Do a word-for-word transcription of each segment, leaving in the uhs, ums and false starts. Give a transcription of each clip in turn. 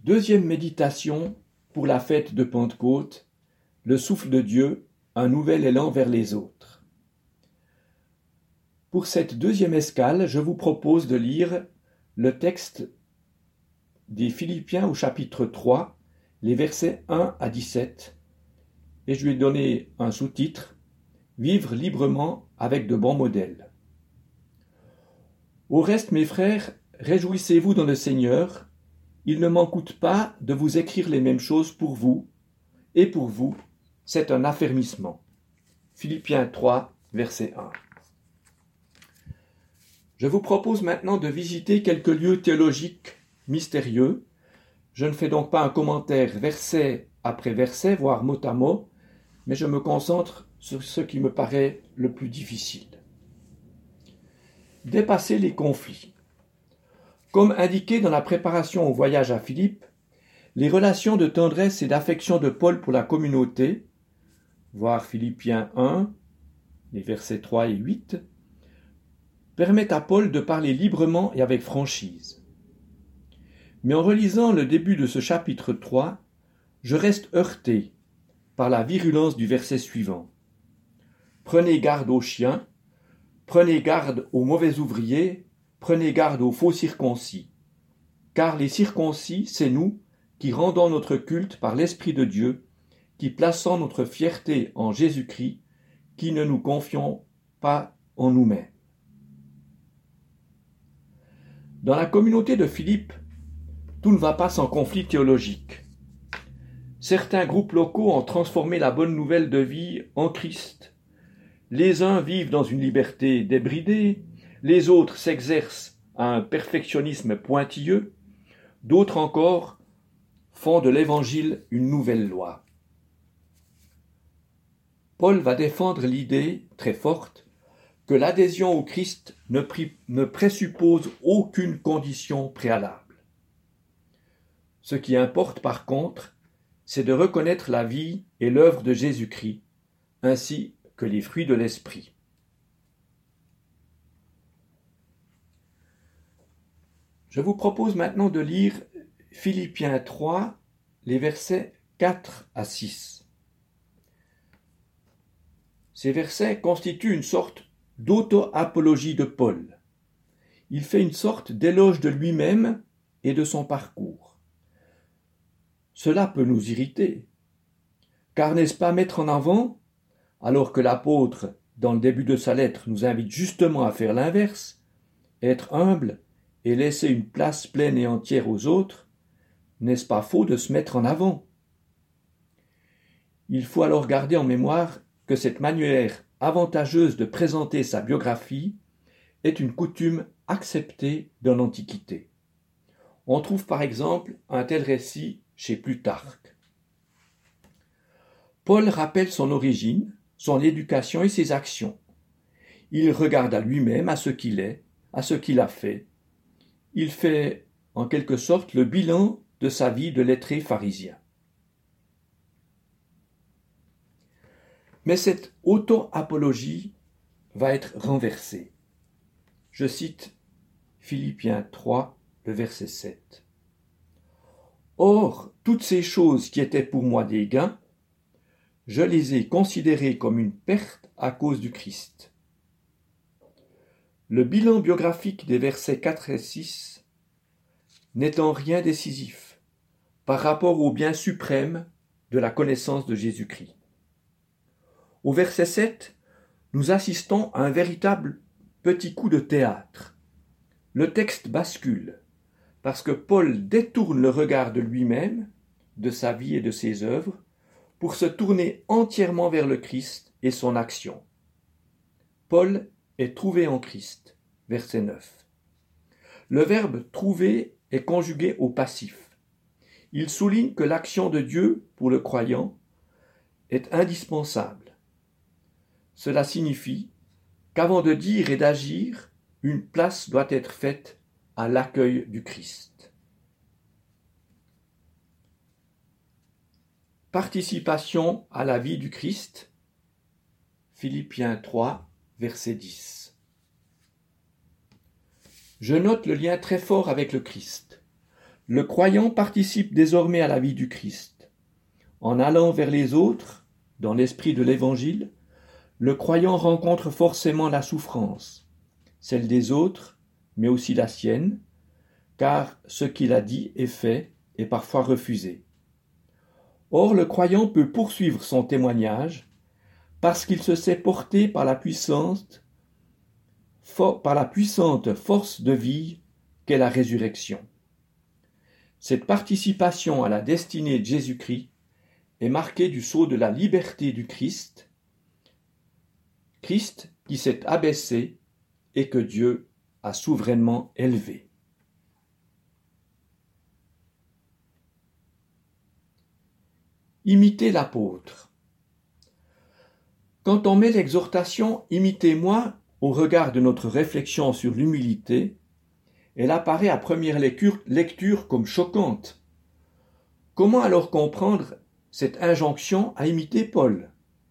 Deuxième méditation pour la fête de Pentecôte, le souffle de Dieu, un nouvel élan vers les autres. Pour cette deuxième escale, je vous propose de lire le texte des Philippiens au chapitre trois, les versets un à dix-sept, et je lui ai donné un sous-titre « Vivre librement avec de bons modèles ». Au reste, mes frères, réjouissez-vous dans le Seigneur. Il ne m'en coûte pas de vous écrire les mêmes choses pour vous, et pour vous, c'est un affermissement. Philippiens trois, verset un. Je vous propose maintenant de visiter quelques lieux théologiques mystérieux. Je ne fais donc pas un commentaire verset après verset, voire mot à mot, mais je me concentre sur ce qui me paraît le plus difficile. Dépasser les conflits. Comme indiqué dans la préparation au voyage à Philippe, les relations de tendresse et d'affection de Paul pour la communauté, voir Philippiens un, les versets trois et huit, permettent à Paul de parler librement et avec franchise. Mais en relisant le début de ce chapitre trois, je reste heurté par la virulence du verset suivant. Prenez garde aux chiens, prenez garde aux mauvais ouvriers, prenez garde aux faux circoncis. Car les circoncis, c'est nous qui rendons notre culte par l'Esprit de Dieu, qui plaçons notre fierté en Jésus-Christ, qui ne nous confions pas en nous-mêmes. Dans la communauté de Philippe, tout ne va pas sans conflit théologique. Certains groupes locaux ont transformé la bonne nouvelle de vie en Christ. Les uns vivent dans une liberté débridée, les autres s'exercent à un perfectionnisme pointilleux, d'autres encore font de l'Évangile une nouvelle loi. Paul va défendre l'idée très forte que l'adhésion au Christ ne, pri- ne présuppose aucune condition préalable. Ce qui importe par contre, c'est de reconnaître la vie et l'œuvre de Jésus-Christ, ainsi que les fruits de l'Esprit. Je vous propose maintenant de lire Philippiens trois, les versets quatre à six. Ces versets constituent une sorte d'auto-apologie de Paul. Il fait une sorte d'éloge de lui-même et de son parcours. Cela peut nous irriter, car n'est-ce pas mettre en avant, alors que l'apôtre, dans le début de sa lettre, nous invite justement à faire l'inverse, être humble et laisser une place pleine et entière aux autres, n'est-ce pas faux de se mettre en avant? Il faut alors garder en mémoire que cette manière avantageuse de présenter sa biographie est une coutume acceptée dans l'Antiquité. On trouve par exemple un tel récit chez Plutarque. Paul rappelle son origine, son éducation et ses actions. Il regarde à lui-même, à ce qu'il est, à ce qu'il a fait. Il fait en quelque sorte le bilan de sa vie de lettré pharisien. Mais cette auto-apologie va être renversée. Je cite Philippiens trois, le verset sept. Or, toutes ces choses qui étaient pour moi des gains, je les ai considérées comme une perte à cause du Christ. Le bilan biographique des versets quatre et six n'est en rien décisif par rapport au bien suprême de la connaissance de Jésus-Christ. Au verset sept, nous assistons à un véritable petit coup de théâtre. Le texte bascule, parce que Paul détourne le regard de lui-même, de sa vie et de ses œuvres, pour se tourner entièrement vers le Christ et son action. Paul est trouvé en Christ, verset neuf. Le verbe « trouver » est conjugué au passif. Il souligne que l'action de Dieu, pour le croyant, est indispensable. Cela signifie qu'avant de dire et d'agir, une place doit être faite à l'accueil du Christ. Participation à la vie du Christ, Philippiens trois, verset dix. Je note le lien très fort avec le Christ. Le croyant participe désormais à la vie du Christ. En allant vers les autres, dans l'esprit de l'Évangile, le croyant rencontre forcément la souffrance, celle des autres, mais aussi la sienne, car ce qu'il a dit et fait est parfois refusé. Or, le croyant peut poursuivre son témoignage parce qu'il se sait porté par la puissante, for, par la puissante force de vie qu'est la résurrection. Cette participation à la destinée de Jésus-Christ est marquée du sceau de la liberté du Christ, Christ qui s'est abaissé et que Dieu a souverainement élevé. Imitez l'apôtre. Quand on met l'exhortation « Imitez-moi » au regard de notre réflexion sur l'humilité, elle apparaît à première lecture, lecture comme choquante. Comment alors comprendre cette injonction à imiter Paul ?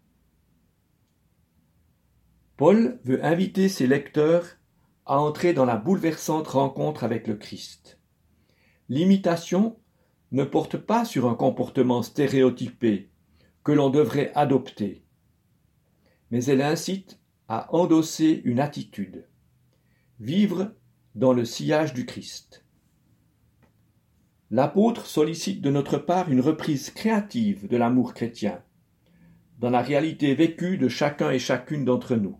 Paul veut inviter ses lecteurs à entrer dans la bouleversante rencontre avec le Christ. L'imitation ne porte pas sur un comportement stéréotypé que l'on devrait adopter, mais elle incite à endosser une attitude, vivre dans le sillage du Christ. L'apôtre sollicite de notre part une reprise créative de l'amour chrétien, dans la réalité vécue de chacun et chacune d'entre nous.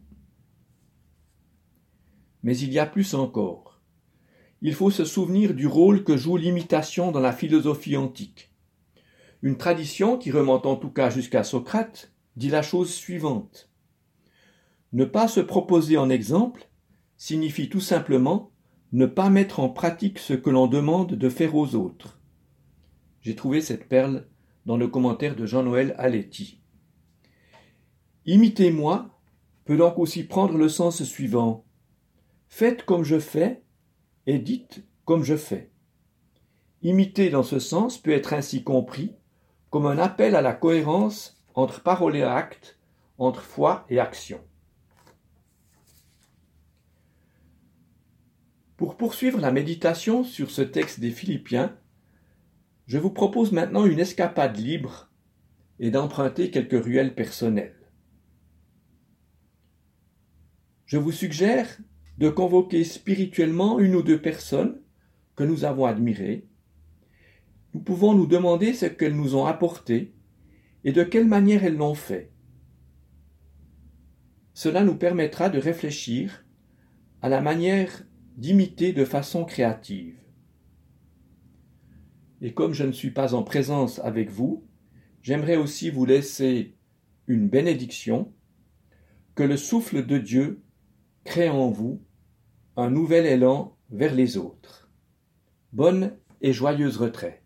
Mais il y a plus encore. Il faut se souvenir du rôle que joue l'imitation dans la philosophie antique. Une tradition qui remonte en tout cas jusqu'à Socrate dit la chose suivante. Ne pas se proposer en exemple signifie tout simplement ne pas mettre en pratique ce que l'on demande de faire aux autres. J'ai trouvé cette perle dans le commentaire de Jean-Noël Aletti. Imitez-moi peut donc aussi prendre le sens suivant. Faites comme je fais et dites comme je fais. Imiter dans ce sens peut être ainsi compris comme un appel à la cohérence entre parole et acte, entre foi et action. Pour poursuivre la méditation sur ce texte des Philippiens, je vous propose maintenant une escapade libre et d'emprunter quelques ruelles personnelles. Je vous suggère de convoquer spirituellement une ou deux personnes que nous avons admirées. Nous pouvons nous demander ce qu'elles nous ont apporté et de quelle manière elles l'ont fait. Cela nous permettra de réfléchir à la manière d'imiter de façon créative. Et comme je ne suis pas en présence avec vous, j'aimerais aussi vous laisser une bénédiction, que le souffle de Dieu crée en vous un nouvel élan vers les autres. Bonne et joyeuse retraite.